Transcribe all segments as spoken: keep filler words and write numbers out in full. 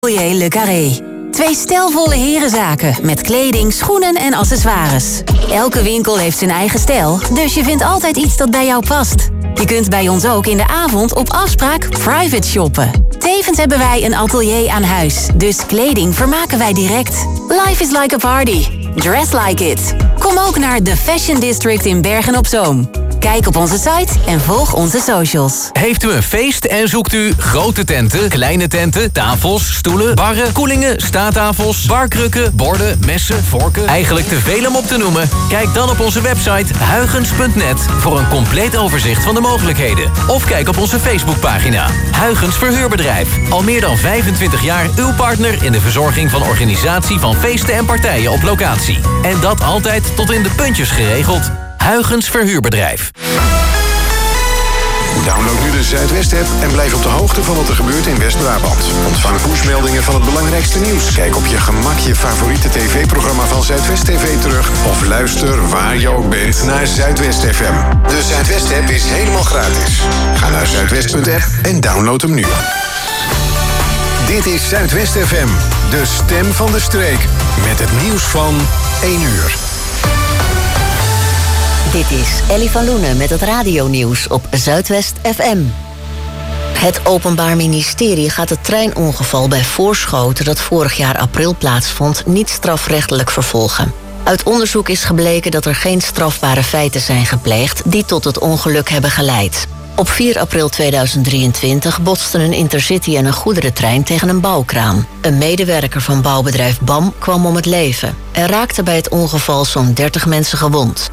Atelier Le Carré. Twee stijlvolle herenzaken met kleding, schoenen en accessoires. Elke winkel heeft zijn eigen stijl, dus je vindt altijd iets dat bij jou past. Je kunt bij ons ook in de avond op afspraak private shoppen. Tevens hebben wij een atelier aan huis, dus kleding vermaken wij direct. Life is like a party. Dress like it. Kom ook naar The Fashion District in Bergen op Zoom. Kijk op onze site en volg onze socials. Heeft u een feest en zoekt u grote tenten, kleine tenten, tafels, stoelen, barren, koelingen, staattafels, barkrukken, borden, messen, vorken? Eigenlijk te veel om op te noemen? Kijk dan op onze website huygens punt net voor een compleet overzicht van de mogelijkheden. Of kijk op onze Facebookpagina. Huygens Verhuurbedrijf. Al meer dan vijfentwintig jaar uw partner in de verzorging van organisatie van feesten en partijen op locatie. En dat altijd tot in de puntjes geregeld. Huygens Verhuurbedrijf. Download nu de Zuidwest-app en blijf op de hoogte van wat er gebeurt in West-Brabant. Ontvang pushmeldingen van het belangrijkste nieuws. Kijk op je gemak je favoriete tv-programma van Zuidwest T V terug. Of luister waar je ook bent naar Zuidwest F M. De Zuidwest-app is helemaal gratis. Ga naar zuidwest punt app en download hem nu. Dit is Zuidwest F M, de stem van de streek. Met het nieuws van één uur. Dit is Ellie van Loenen met het radionieuws op Zuidwest F M. Het Openbaar Ministerie gaat het treinongeval bij Voorschoten dat vorig jaar april plaatsvond niet strafrechtelijk vervolgen. Uit onderzoek is gebleken dat er geen strafbare feiten zijn gepleegd die tot het ongeluk hebben geleid. Op vier april tweeduizend drieëntwintig botsten een intercity en een goederentrein tegen een bouwkraan. Een medewerker van bouwbedrijf B A M kwam om het leven. Er raakten bij het ongeval zo'n dertig mensen gewond.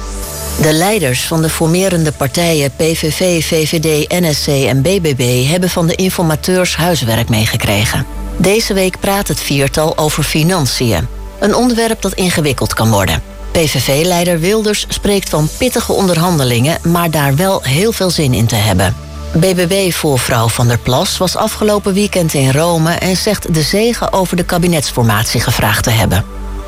De leiders van de formerende partijen P V V, V V D, N S C en B B B hebben van de informateurs huiswerk meegekregen. Deze week praat het viertal over financiën. Een onderwerp dat ingewikkeld kan worden. P V V-leider Wilders spreekt van pittige onderhandelingen, maar daar wel heel veel zin in te hebben. B B B-voorvrouw Van der Plas was afgelopen weekend in Rome en zegt de zegen over de kabinetsformatie gevraagd te hebben.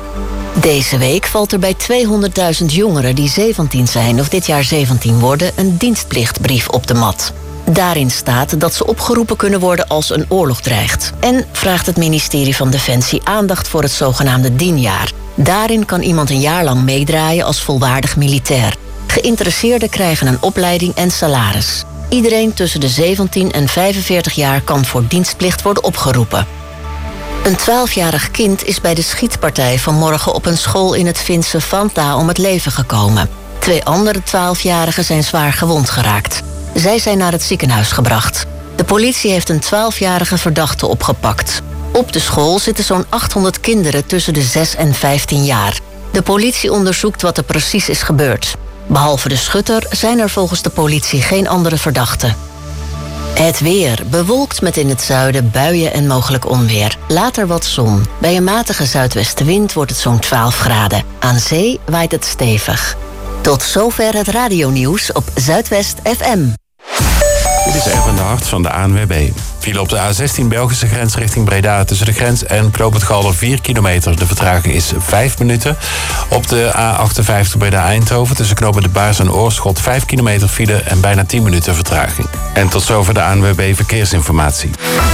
Deze week valt er bij tweehonderdduizend jongeren die zeventien zijn of dit jaar zeventien worden een dienstplichtbrief op de mat. Daarin staat dat ze opgeroepen kunnen worden als een oorlog dreigt. En vraagt het ministerie van Defensie aandacht voor het zogenaamde dienjaar. Daarin kan iemand een jaar lang meedraaien als volwaardig militair. Geïnteresseerden krijgen een opleiding en salaris. Iedereen tussen de zeventien en vijfenveertig jaar kan voor dienstplicht worden opgeroepen. Een twaalfjarig kind is bij de schietpartij vanmorgen op een school in het Finse Vantaa om het leven gekomen. Twee andere twaalfjarigen zijn zwaar gewond geraakt. Zij zijn naar het ziekenhuis gebracht. De politie heeft een twaalfjarige verdachte opgepakt. Op de school zitten zo'n achthonderd kinderen tussen de zes en vijftien jaar. De politie onderzoekt wat er precies is gebeurd. Behalve de schutter zijn er volgens de politie geen andere verdachten. Het weer. Bewolkt met in het zuiden buien en mogelijk onweer. Later wat zon. Bij een matige zuidwestenwind wordt het zo'n twaalf graden. Aan zee waait het stevig. Tot zover het radionieuws op Zuidwest F M. Dit is Erwin de Hart van de A N W B. File op de A zestien Belgische grens richting Breda tussen de grens en Knoop het Galder vier kilometer. De vertraging is vijf minuten. Op de A achtenvijftig Breda-Eindhoven tussen Knoop de Baars en Oorschot vijf kilometer file en bijna tien minuten vertraging. En tot zover de A N W B Verkeersinformatie.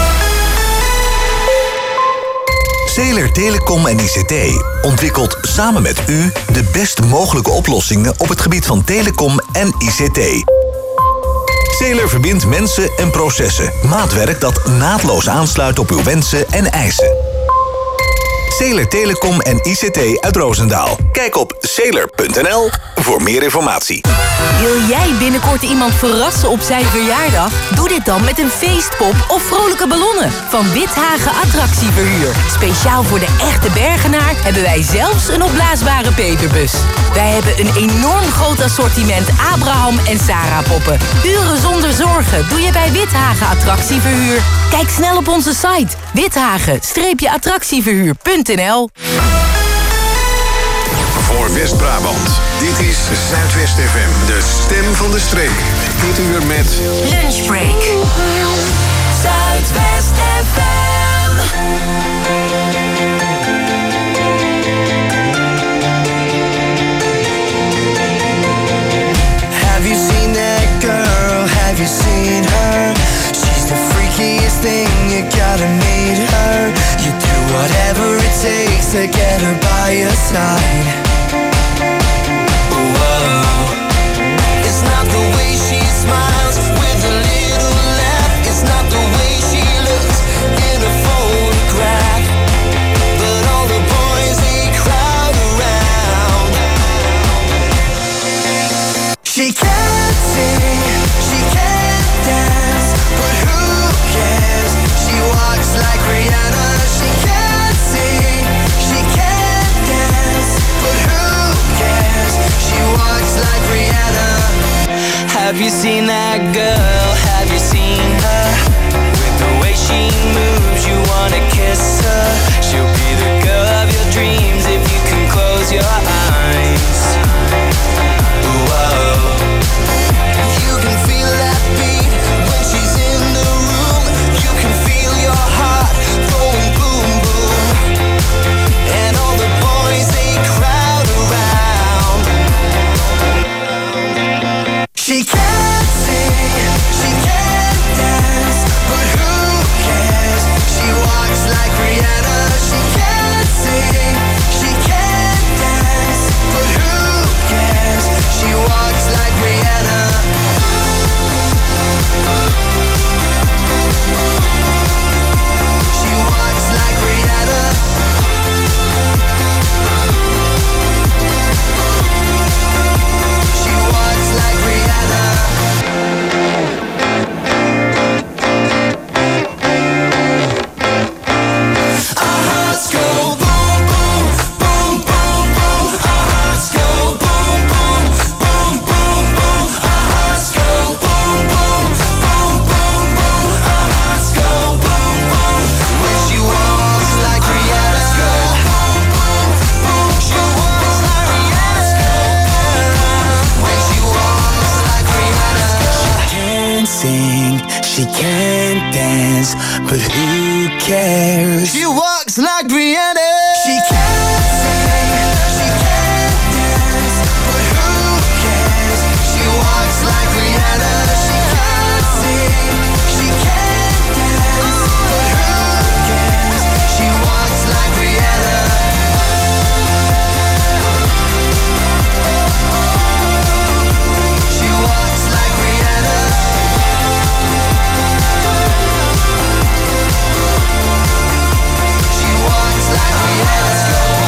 Zeeler Telecom en I C T ontwikkelt samen met u de best mogelijke oplossingen op het gebied van telecom en I C T. Zeeler verbindt mensen en processen. Maatwerk dat naadloos aansluit op uw wensen en eisen. Zeeler Telecom en I C T uit Roosendaal. Kijk op zeeler punt n l voor meer informatie. Wil jij binnenkort iemand verrassen op zijn verjaardag? Doe dit dan met een feestpop of vrolijke ballonnen van Withagen Attractieverhuur. Speciaal voor de echte Bergenaar hebben wij zelfs een opblaasbare peperbus. Wij hebben een enorm groot assortiment Abraham en Sarah poppen. Uren zonder zorgen doe je bij Withagen Attractieverhuur. Kijk snel op onze site withagen attractieverhuur punt n l. Voor West-Brabant, dit is Zuidwest F M, de stem van de streek. Dit uur met Lunchbreak. Zuidwest F M. Have you seen that girl? Have you seen her? She's the freakiest thing, you gotta meet her. to get her by your side. Whoa. It's not the way she smiles with a little laugh. It's not the way she looks in a photograph. But all the boys, they crowd around. She can't sing, she can't dance, but who cares? She walks like Rihanna. She can't sing, she can't dance, but who cares? She walks like Rihanna. Have you seen that girl? Have you seen her? With the way she moves, you wanna kiss her. She'll be the girl of your dreams if you can close your eyes. Whoa. You can feel that beat when she's in the room. You can feel your heart going boom, boom. And all the boys, they crowd around. She can't sing, she can't dance, but who cares? She walks like Rihanna. She can't sing, she can't dance, but who cares? She walks like Rihanna. She walks like Rihanna. She walks like Rihanna. Our hearts go boom, boom, boom, boom, boom. Our hearts go boom, boom, boom, boom, boom. Our hearts go boom, boom, boom, boom, boom. Our hearts go boom, boom. When she walks like Rihanna. Boom, boom, boom. She walks like Rihanna. When she walks like Rihanna. She can't sing, she can't dance, but who cares? She walks like Rihanna. She can't sing, she can't dance, but who cares? She walks like Rihanna. She can't sing, she can't dance, but who cares? She walks like Rihanna. She walks like Rihanna. She walks like Rihanna.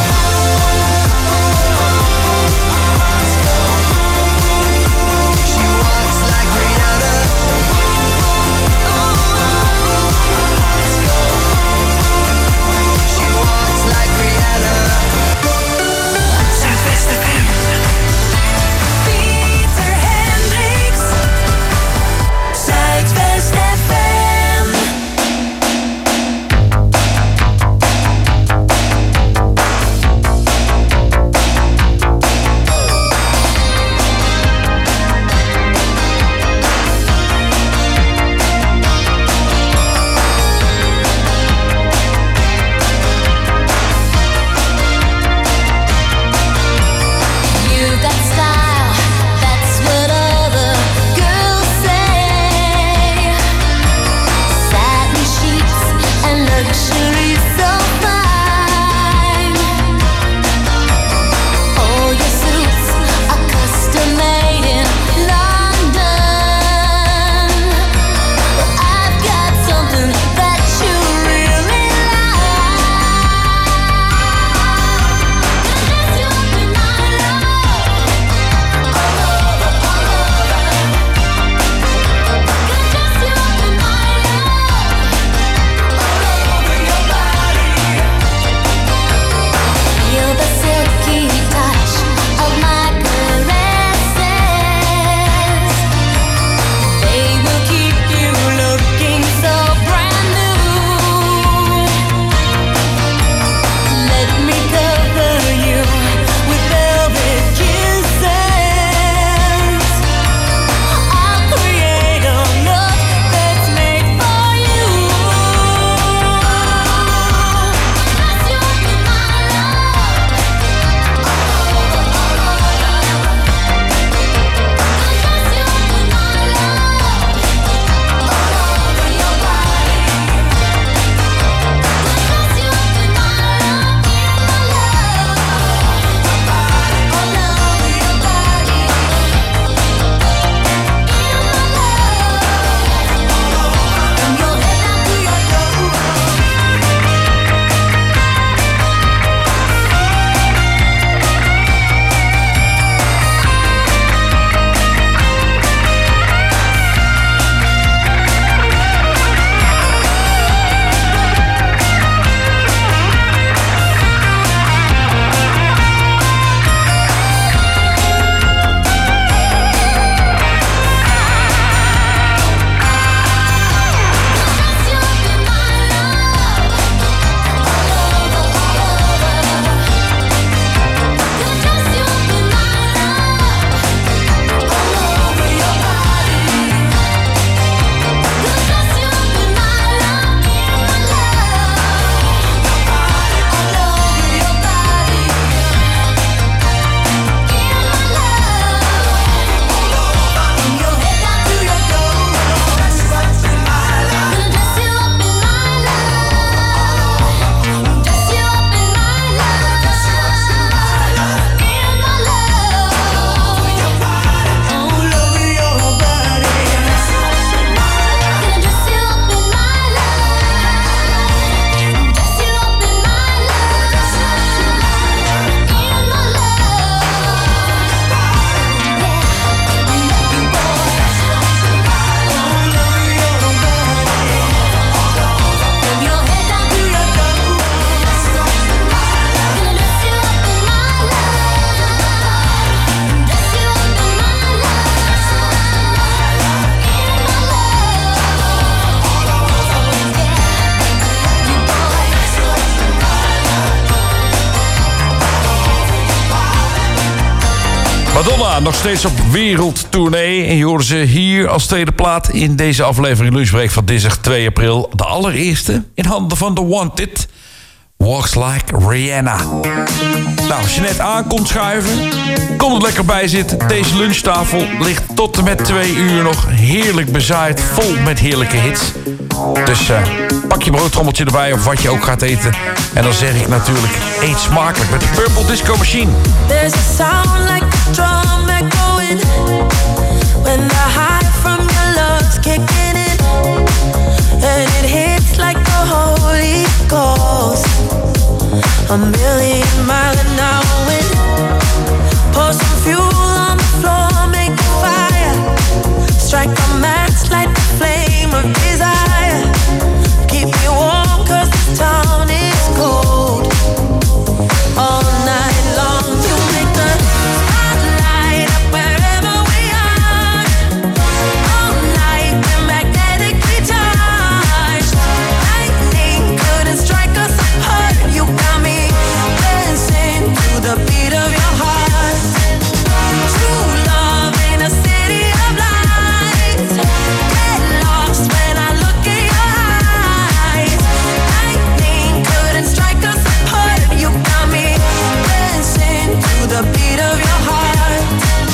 Madonna, nog steeds op wereldtournee. En je hoorde ze hier als tweede plaat in deze aflevering Lunchbreak van dinsdag twee april. De allereerste in handen van The Wanted. Walks Like Rihanna. Nou, als je net aankomt schuiven, kom er lekker bij zitten. Deze lunchtafel ligt tot en met twee uur nog heerlijk bezaaid, vol met heerlijke hits. Dus uh, pak je broodtrommeltje erbij of wat je ook gaat eten. En dan zeg ik natuurlijk, eet smakelijk met de Purple Disco Machine. There's a sound like a drum echoing when the high from your love's kicking in, and it hits like the Holy Ghost. A million mile an hour wind. Pour some fuel on the floor, make a fire. Strike a match, light the flame of desire. Keep me warm cause the town is cold. All night long you make the spotlight up wherever we are. All night we're magnetically charged. Lightning couldn't strike us apart. You got me dancing to the beat of your heart. True love in a city of lights. Get lost when I look in your eyes. Lightning couldn't strike us apart. You got me dancing to the beat of your heart.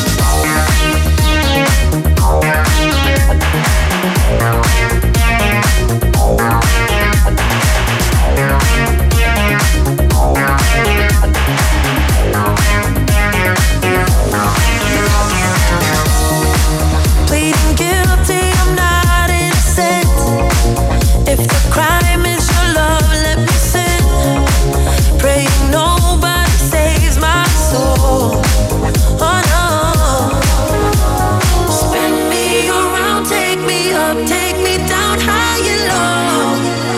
Pleading guilty, I'm not innocent. If the crime is your love, let me sin. Praying nobody saves my soul. Oh no. Spin me around, take me up, take me down high and low.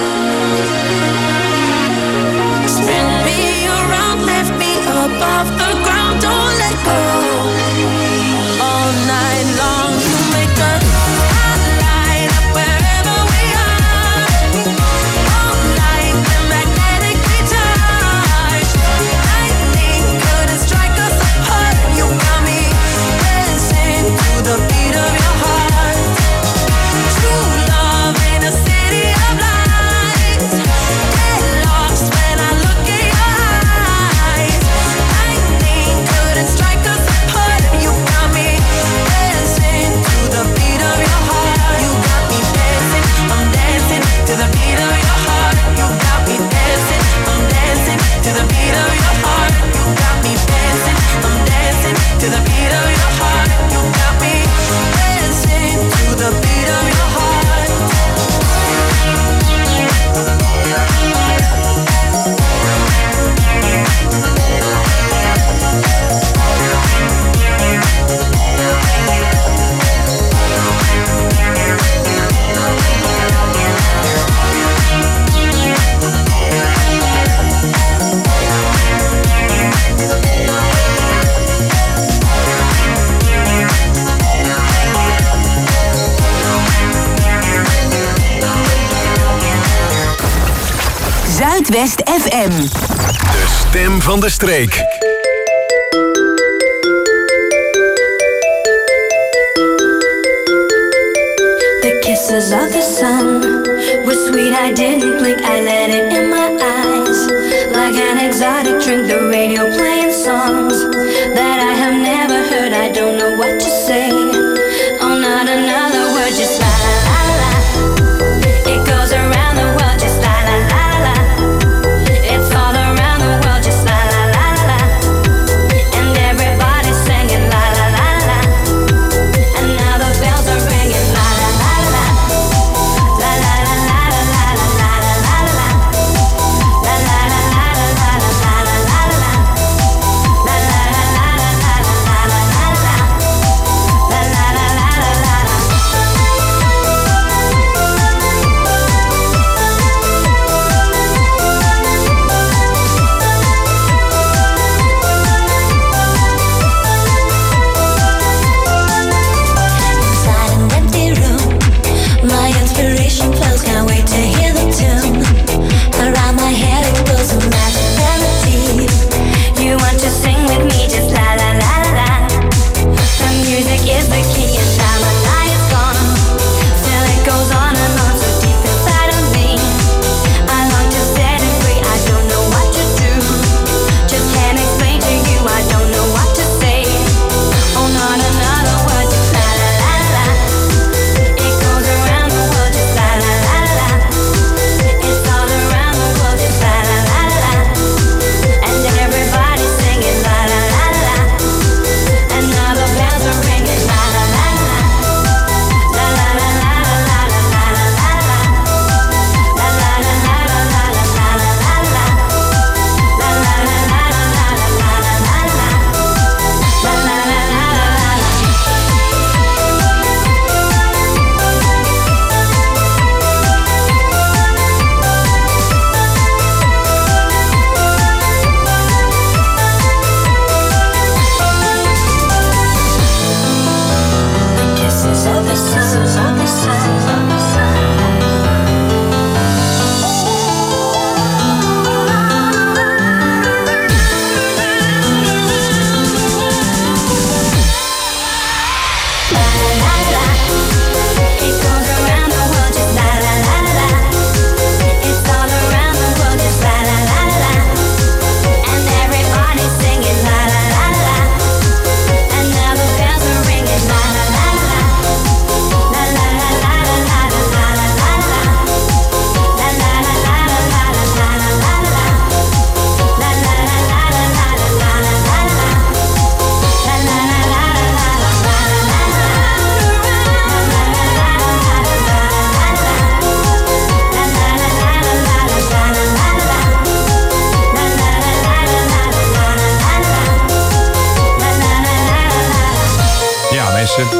Spin me around, lift me up off the ground, don't let go. All night long you make the spotlight up wherever we are. All night we're magnetically charged. Lightning couldn't strike us apart. You got me dancing to the beat of your heart. True love in a city of lights. Get lost when I look in your eyes. Lightning couldn't strike us apart. You got me dancing to the beat of your heart. You got me dancing, I'm dancing to the beat of your heart. You got me dancing, I'm dancing to the beat of your heart. You got me dancing, I'm dancing to the beat of your heart. You got me dancing to the beat of your heart. Zuidwest F M. De stem van de streek. The kisses of the sun were sweet, I didn't blink, I let it in my eyes. Like an exotic drink, the radio playing songs that I have never heard, I don't know what to say. Oh, not another word, just la la la la. It goes around the world, just la la la la la. It's all around the world, just la la la la la. And everybody's singing la la la la la. And now the bells are ringing la la la la la. La la la la la la la la la la la. La la la la la la la la la la. La la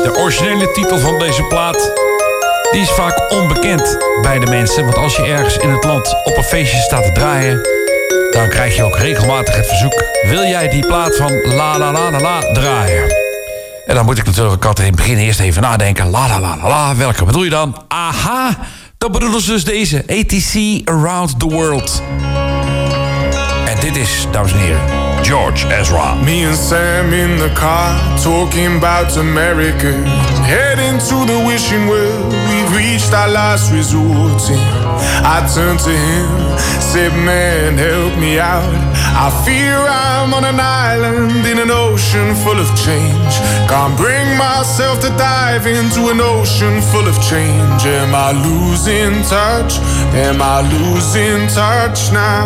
De originele titel van deze plaat, die is vaak onbekend bij de mensen. Want als je ergens in het land op een feestje staat te draaien, dan krijg je ook regelmatig het verzoek: wil jij die plaat van La La La La La draaien? En dan moet ik natuurlijk altijd in het begin eerst even nadenken. La La La La La, welke bedoel je dan? Aha, dan bedoelen ze dus deze. A T C Around the World. En dit is, dames en heren, George Ezra. Me and Sam in the car, talking about America. Heading to the wishing well, we've reached our last resort. I turned to him, said, man, help me out. I fear I'm on an island in an ocean full of change. Can't bring myself to dive into an ocean full of change. Am I losing touch? Am I losing touch now?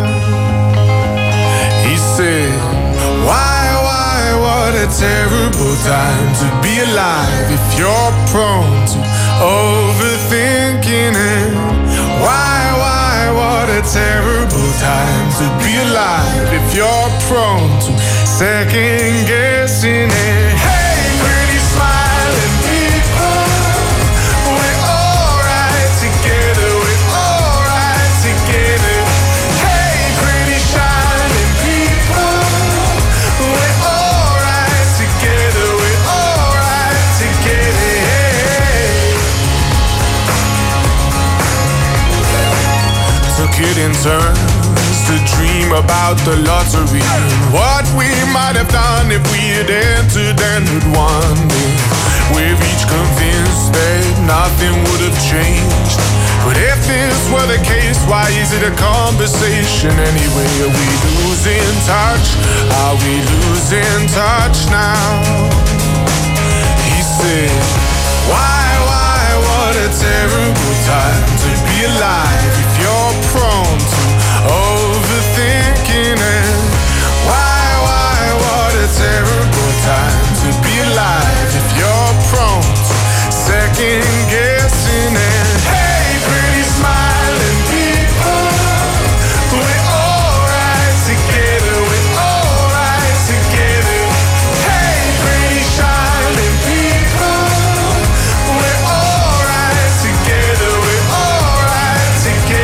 He said, why, why, what a terrible time to be alive if you're prone to overthinking it. Why, why, what a terrible time to be alive if you're prone to second guessing it. Hey, pretty smiling people, we're alright together, we're alright together. Hey, pretty shining people, we're alright together, we're alright together. Took it in turns to dream about the lottery and what we might have done if we had entered and had won. We're each convinced that nothing would have changed. But if this were the case, why is it a conversation anyway? Are we losing touch? Are we losing touch now? He said, why, why, what a terrible time to be alive if you're prone to overthinking it. Why, why, what a terrible time to be alive if you're prone to second guessing it. Hey, pretty smiling people, we're alright together, we're alright together. Hey, pretty shining people, we're alright together, we're alright together.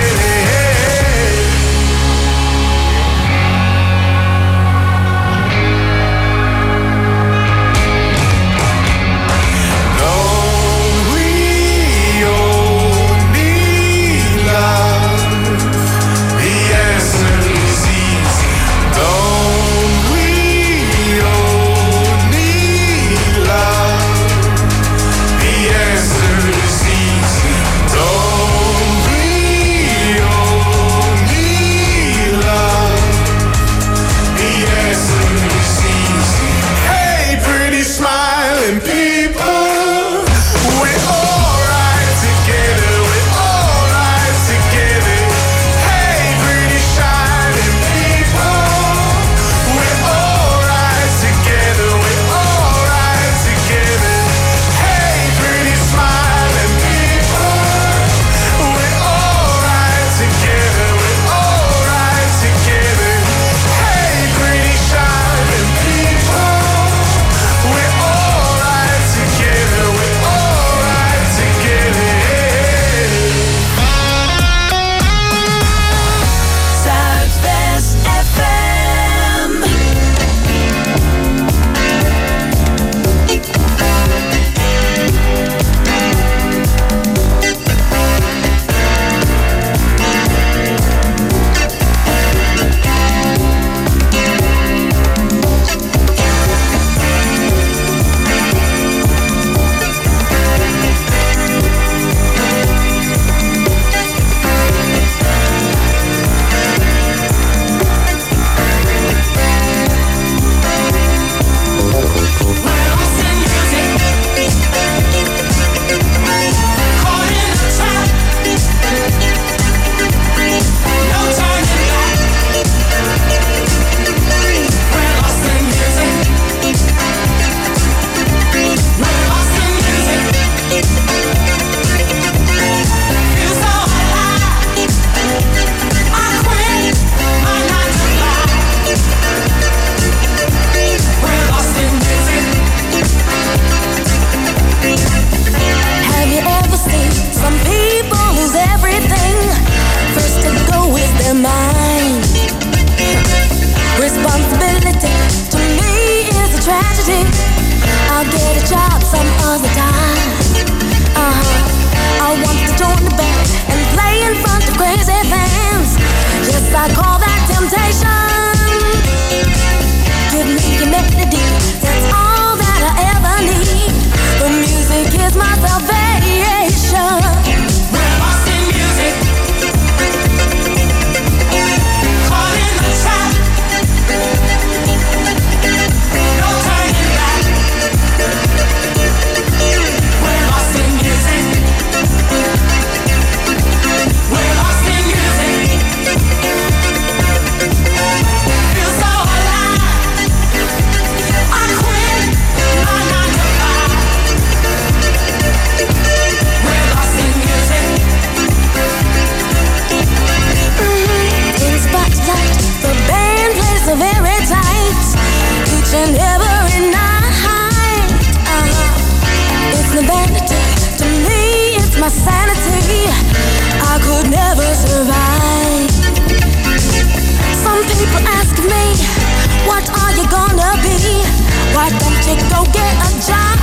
What are you gonna be? Why don't you go get a job?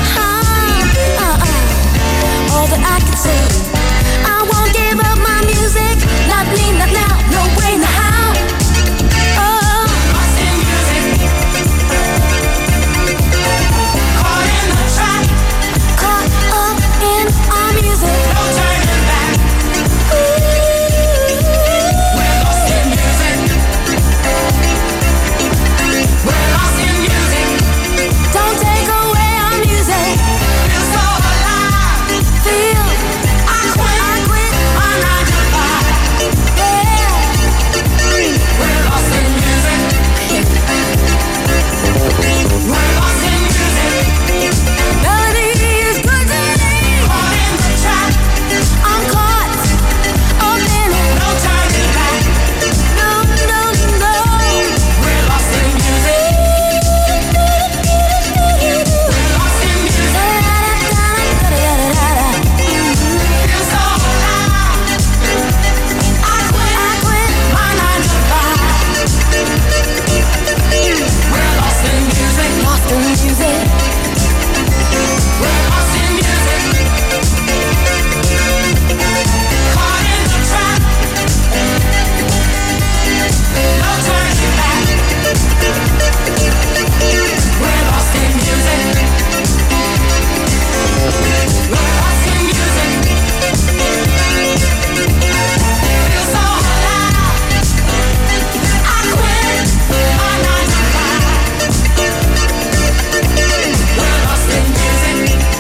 Uh-uh. All that I can say, I won't give up my music. Not me, not now, no way, no how. Oh, lost in music, caught in the trap, caught up in our music. No turning back. Ooh, we're lost in music. We're lost in music. Don't take away our music. Feel so alive. Feel I quit, I quit my nine to five. Yeah, we're lost in music. We're lost in music. Melody is good to me. Caught in the trap. I'm caught up in it. No turning back. No, no, no. We're lost in music. We're lost in music. Feel so alive. I quit, I quit my nine to five. We're lost in music. Lost in music. We're lost in music. Caught in the trap. No turning back. We're lost in music. We're lost in music. Feel so alive. I quit my nine to five. We're lost in music.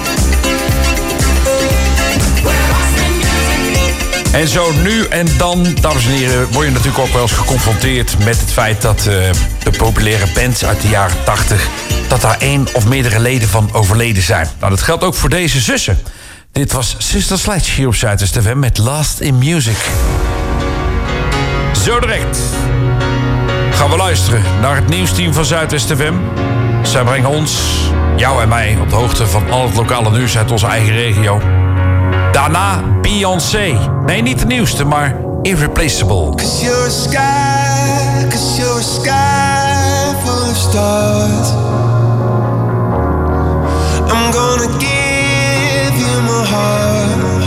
We're lost in music. En zo nu en dan, dames en heren, word je natuurlijk ook wel eens geconfronteerd met het feit dat eh, de populaire bands uit de jaren tachtig, dat daar één of meerdere leden van overleden zijn. Nou, dat geldt ook voor deze zussen. Dit was Sister Sledge hier op Zuidwest F M met Lost in Music. Zo direct gaan we luisteren naar het nieuwsteam van Zuidwest F M. Zij brengen ons, jou en mij, op de hoogte van al het lokale nieuws uit onze eigen regio. Daarna Beyoncé. Nee, niet de nieuwste, maar Irreplaceable. Cause you're a sky, cause you're a sky full of stars. I'm gonna give you my heart.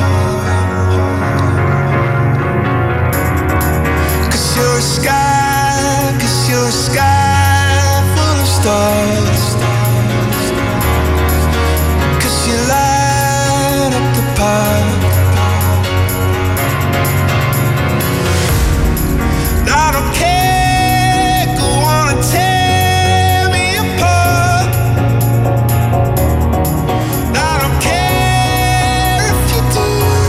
Cause you're a sky, cause you're a sky full of stars. Cause you light up the park. I don't care, go on and tear me apart. I don't care if you do.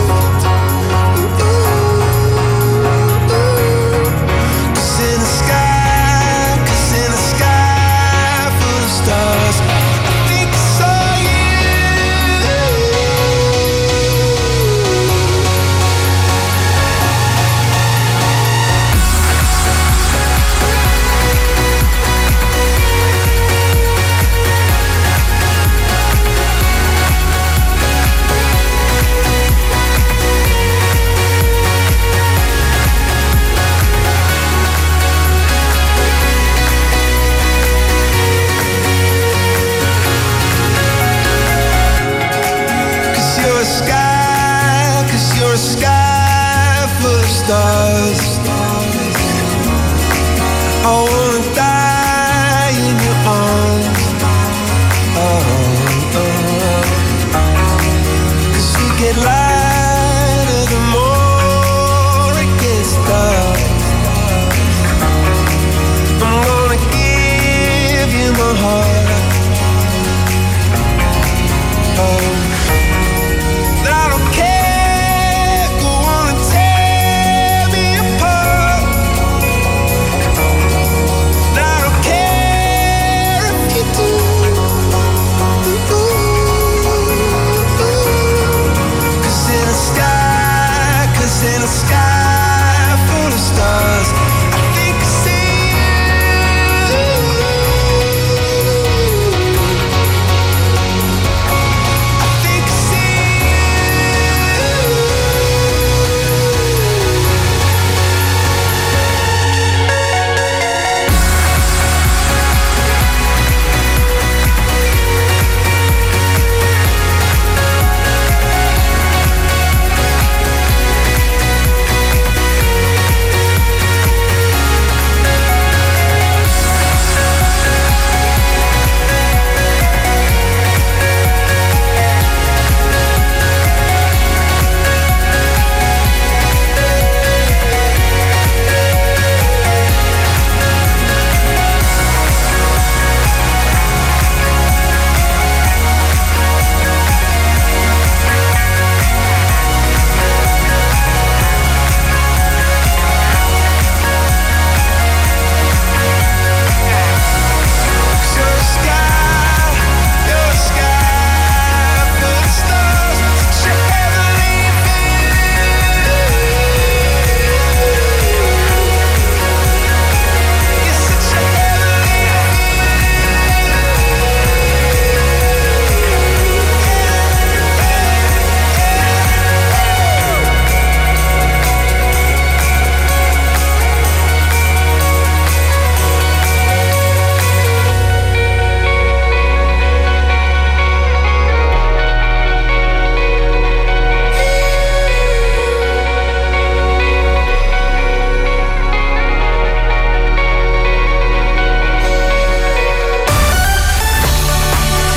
Cause in the sky, cause in the sky full of stars, I think I saw you. Cause you're a sky, cause you're a sky full of stars. I wanna die in your arms. Oh, oh. Cause you get lighter the more it gets dark. I'm gonna give you my heart. Oh, I don't care, go on and tear me apart. I don't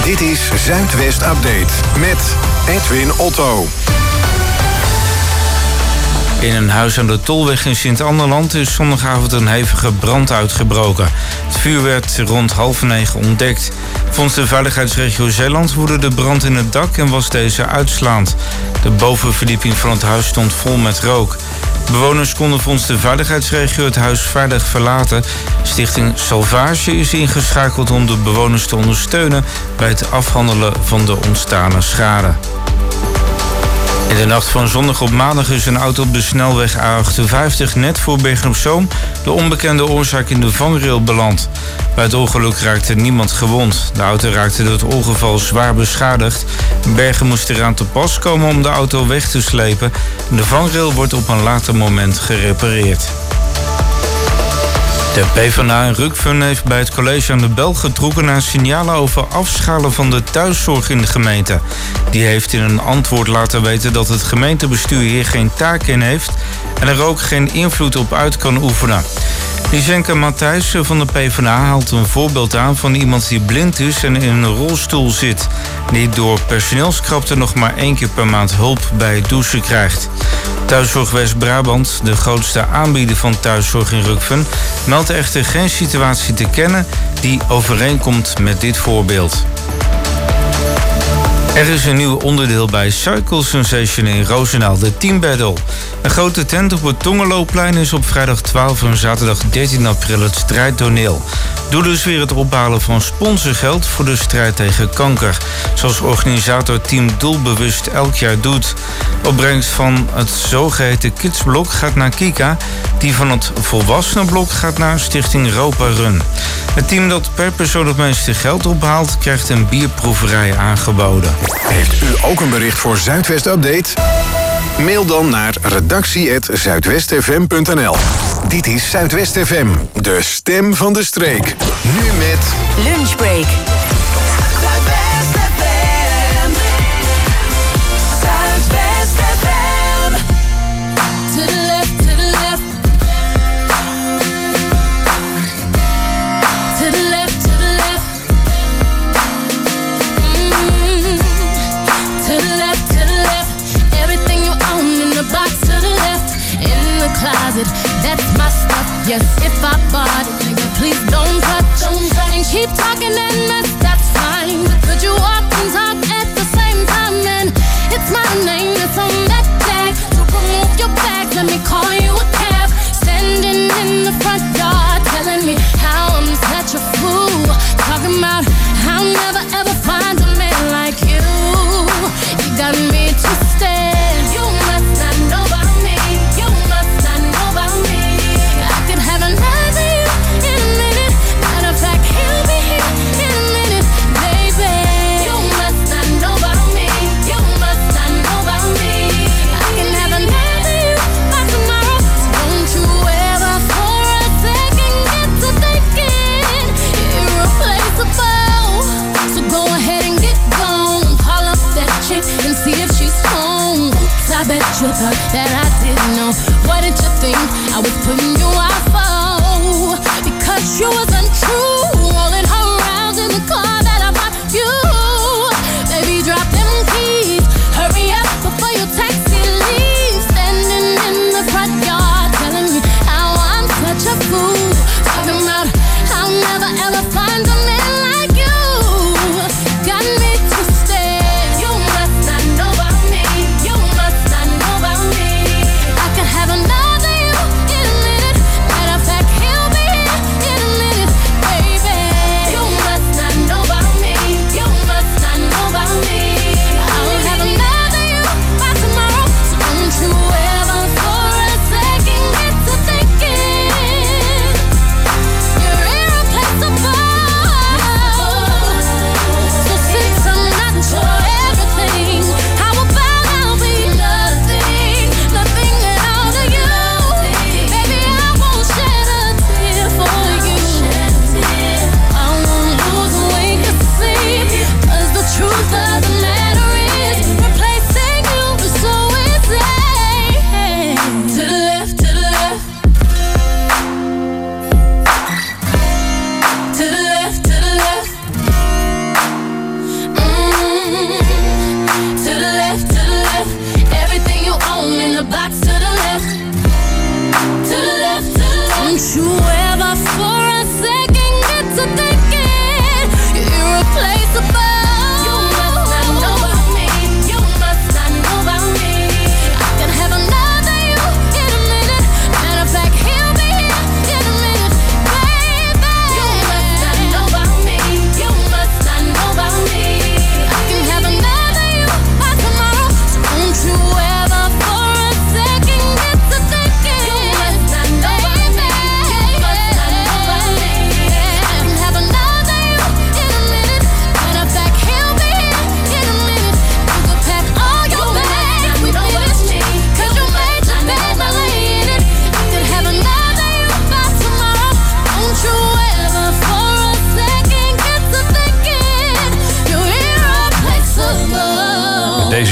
Dit is Zuidwest Update met Edwin Otto. In een huis aan de Tolweg in Sint-Anderland is zondagavond een hevige brand uitgebroken. Het vuur werd rond half negen ontdekt. Volgens de veiligheidsregio Zeeland woedde de brand in het dak en was deze uitslaand. De bovenverdieping van het huis stond vol met rook. Bewoners konden volgens de veiligheidsregio het huis veilig verlaten. Stichting Salvage is ingeschakeld om de bewoners te ondersteunen bij het afhandelen van de ontstane schade. In de nacht van zondag op maandag is een auto op de snelweg A achtenvijftig net voor Bergen op Zoom de onbekende oorzaak in de vangrail beland. Bij het ongeluk raakte niemand gewond. De auto raakte door het ongeval zwaar beschadigd. Bergen moest eraan te pas komen om de auto weg te slepen. De vangrail wordt op een later moment gerepareerd. De PvdA in Rukven heeft bij het college aan de bel getrokken naar signalen over afschalen van de thuiszorg in de gemeente. Die heeft in een antwoord laten weten dat het gemeentebestuur hier geen taak in heeft en er ook geen invloed op uit kan oefenen. Lisenke Matthijssen van de PvdA haalt een voorbeeld aan van iemand die blind is en in een rolstoel zit. Die door personeelskrapte nog maar één keer per maand hulp bij het douchen krijgt. Thuiszorg West-Brabant, de grootste aanbieder van thuiszorg in Rukven, meldt echter geen situatie te kennen die overeenkomt met dit voorbeeld. Er is een nieuw onderdeel bij Cycle Sensation in Roosendaal, de Team Battle. Een grote tent op het Tongerloopplein is op vrijdag twaalf en zaterdag dertien april het strijdtoneel. Doel is weer het ophalen van sponsorgeld voor de strijd tegen kanker. Zoals organisator Team Doelbewust elk jaar doet. Opbrengst van het zogeheten Kidsblok gaat naar Kika. Die van het Volwassenenblok gaat naar Stichting Europa Run. Het team dat per persoon het meeste geld ophaalt krijgt een bierproeverij aangeboden. Heeft u ook een bericht voor Zuidwest Update? Mail dan naar redactie apenstaartje zuidwest f m punt n l. Dit is Zuidwest F M, de stem van de streek. Nu met Lunchbreak. Zuidwest F M. Zuidwest F M. To the left, to the left. To the left, to the left. Mm-hmm. To the left, to the left. Everything you own in the box to the left. In the closet, that's my stuff. Yes, if I bought it, nigga, please don't touch. Don't touch. And keep talking that mess, that's fine.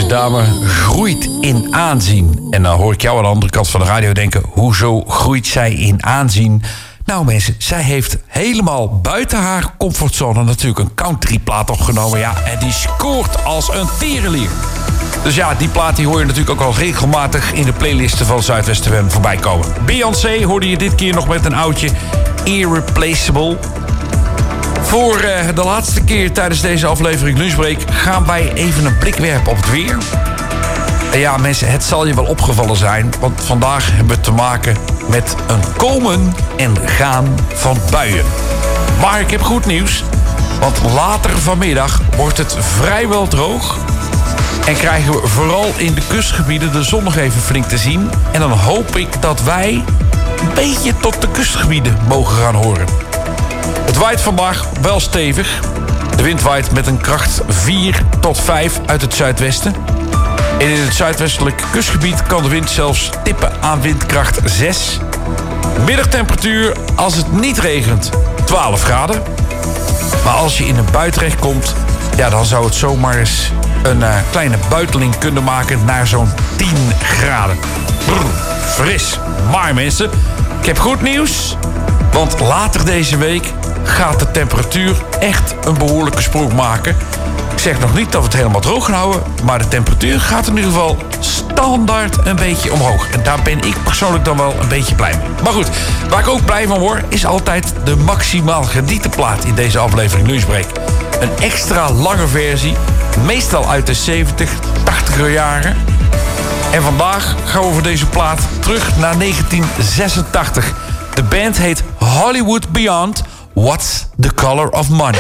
Deze dame groeit in aanzien. En dan hoor ik jou aan de andere kant van de radio denken... hoezo groeit zij in aanzien? Nou mensen, zij heeft helemaal buiten haar comfortzone... natuurlijk een countryplaat opgenomen. Ja, en die scoort als een tierenlier. Dus ja, die plaat die hoor je natuurlijk ook al regelmatig... in de playlisten van Zuidwest F M voorbij komen. Beyoncé hoorde je dit keer nog met een oudje... Irreplaceable... Voor uh, de laatste keer tijdens deze aflevering Lunchbreak... gaan wij even een blik werpen op het weer. En ja, mensen, het zal je wel opgevallen zijn... want vandaag hebben we te maken met een komen en gaan van buien. Maar ik heb goed nieuws... want later vanmiddag wordt het vrijwel droog... en krijgen we vooral in de kustgebieden de zon nog even flink te zien... en dan hoop ik dat wij een beetje tot de kustgebieden mogen gaan horen. Het waait vandaag wel stevig. De wind waait met een kracht vier tot vijf uit het zuidwesten. En in het zuidwestelijke kustgebied kan de wind zelfs tippen aan windkracht zes. Middagtemperatuur, als het niet regent, twaalf graden. Maar als je in een bui terecht komt... ja, dan zou het zomaar eens een uh, kleine buiteling kunnen maken... naar zo'n tien graden. Brrr, fris. Maar mensen, ik heb goed nieuws... want later deze week gaat de temperatuur echt een behoorlijke sprong maken. Ik zeg nog niet dat we het helemaal droog gaan houden... maar de temperatuur gaat in ieder geval standaard een beetje omhoog. En daar ben ik persoonlijk dan wel een beetje blij mee. Maar goed, waar ik ook blij van word... is altijd de maximaal genieten plaat in deze aflevering Lunchbreak. Een extra lange versie, meestal uit de zeventig, tachtiger jaren. En vandaag gaan we voor deze plaat terug naar negentien zesentachtig... De band heet Hollywood Beyond. What's the Color of Money?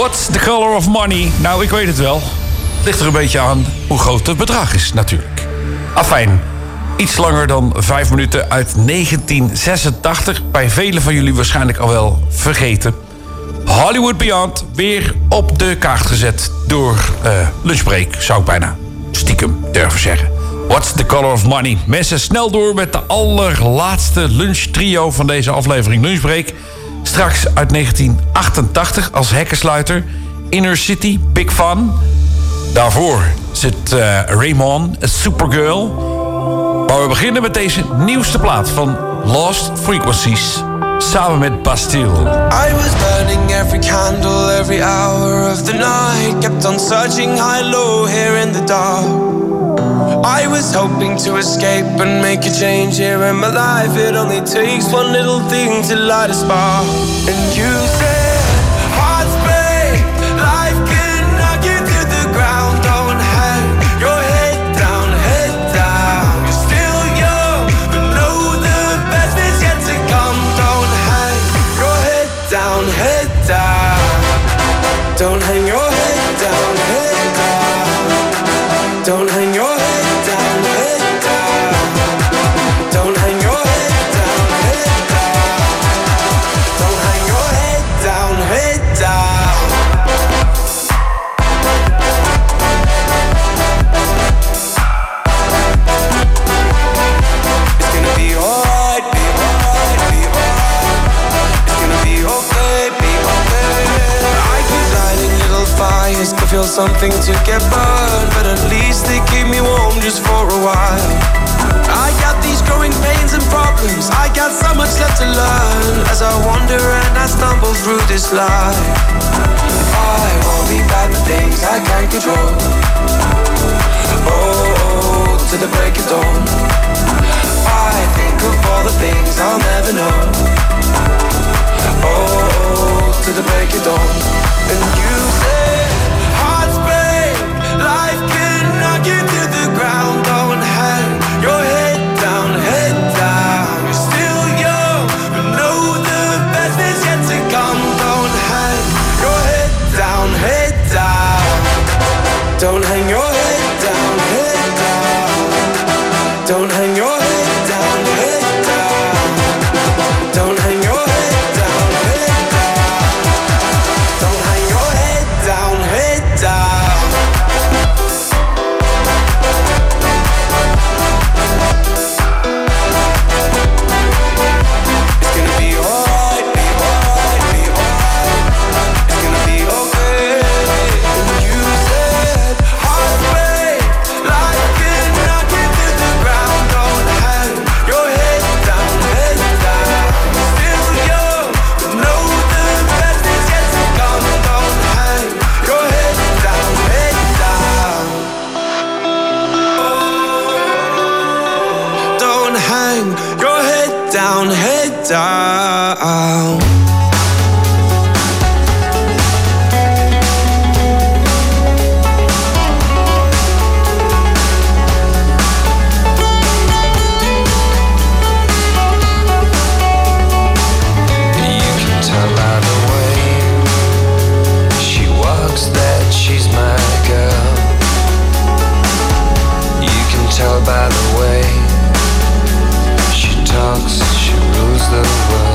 What's the color of money? Nou, ik weet het wel. Ligt er een beetje aan hoe groot het bedrag is, natuurlijk. Afijn, iets langer dan vijf minuten uit negentien zesentachtig. Bij velen van jullie waarschijnlijk al wel vergeten. Hollywood Beyond weer op de kaart gezet door uh, Lunchbreak, zou ik bijna stiekem durven zeggen. What's the color of money? Mensen, snel door met de allerlaatste lunchtrio van deze aflevering Lunchbreak. Straks uit negentien achtentachtig als hekkensluiter Inner City, Big Fun. Daarvoor zit uh, Raymond, Supergirl. Maar we beginnen met deze nieuwste plaat van Lost Frequencies. Samen met Bastille. I was burning every candle, every hour of the night. Kept on searching high, low, here in the dark. I was hoping to escape and make a change here in my life. It only takes one little thing to light a spark. And you said, hearts break, life can knock you to the ground. Don't hang your head down, head down. You're still young, but know the best is yet to come. Don't hang your head down, head down. Don't hang your head down, head down. Don't hang your head. I feel something to get burned, but at least they keep me warm just for a while. I got these growing pains and problems, I got so much left to learn as I wander and I stumble through this life. I worry about the things I can't control. Oh, oh, to the break of dawn. I think of all the things I'll never know. Oh, oh, to the break of dawn. And you say life can knock you to the ground. Don't hang your head down, head down. You're still young, but know the best is yet to come. Don't hang your head down, head down. Don't hang your head down, head down. Don't hang your head down, head down. Don't hang your head down, head down. Don't hang your head down, head down. Down, head down. By the way she talks, she rules the world.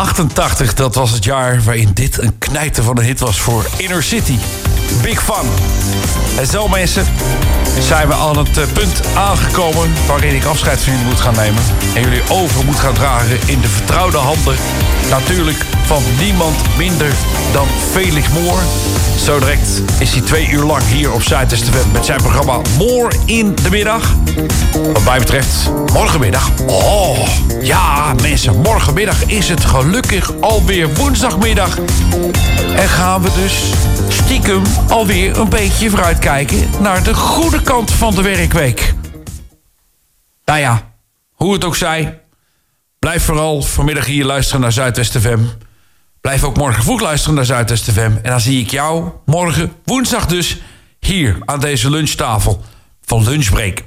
achtentachtig, dat was het jaar waarin dit een knijter van een hit was voor Inner City. Big Fun. En zo mensen, zijn we aan het uh, punt aangekomen waarin ik afscheid van jullie moet gaan nemen. En jullie over moet gaan dragen in de vertrouwde handen. Natuurlijk van niemand minder dan Felix Moor. Zo direct is hij twee uur lang hier op Zuidwest F M met zijn programma Moor in de middag. Wat mij betreft, morgenmiddag. Oh, ja mensen, morgenmiddag is het gelukkig alweer woensdagmiddag. En gaan we dus stiekem alweer een beetje vooruitkijken naar de goede kant van de werkweek. Nou ja, hoe het ook zij, blijf vooral vanmiddag hier luisteren naar Zuidwest F M. Blijf ook morgen vroeg luisteren naar Zuidwest F M. En dan zie ik jou morgen, woensdag dus, hier aan deze lunchtafel van Lunchbreak.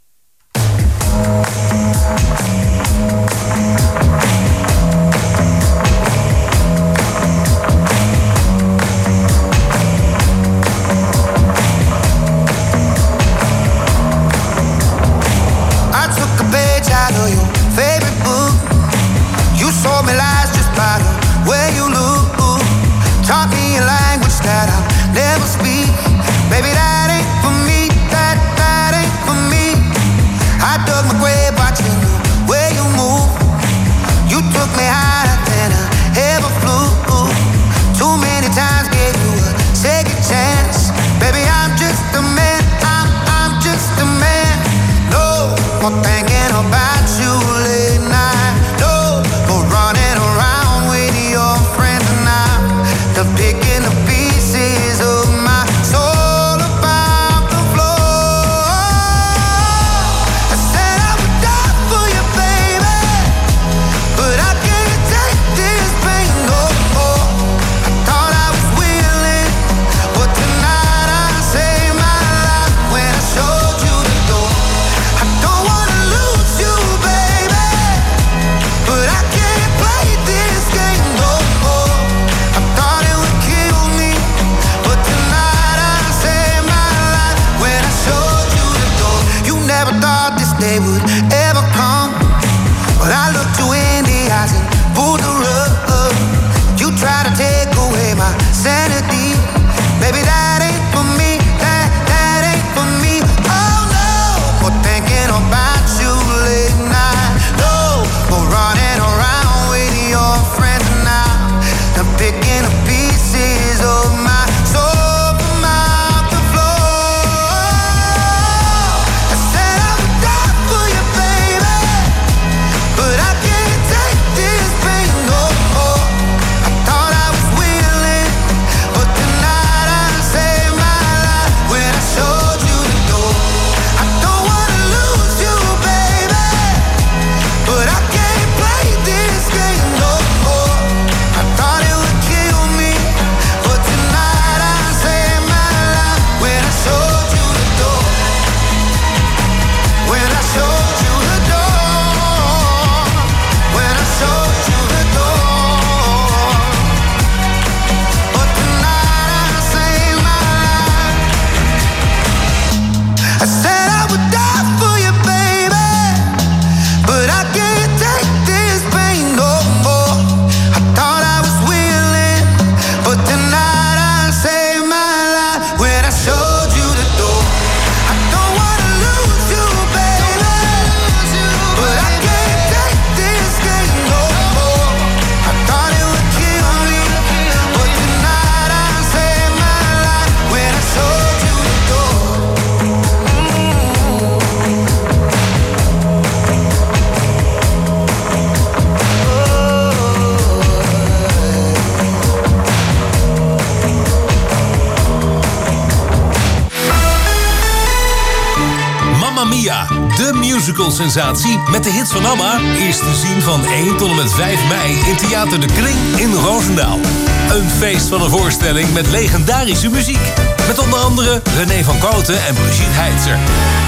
Sensatie met de hits van ABBA is te zien van één tot en met vijf mei in Theater de Kring in Roosendaal. Een feest van een voorstelling met legendarische muziek. Met onder andere René van Kooten en Brigitte Heitzer.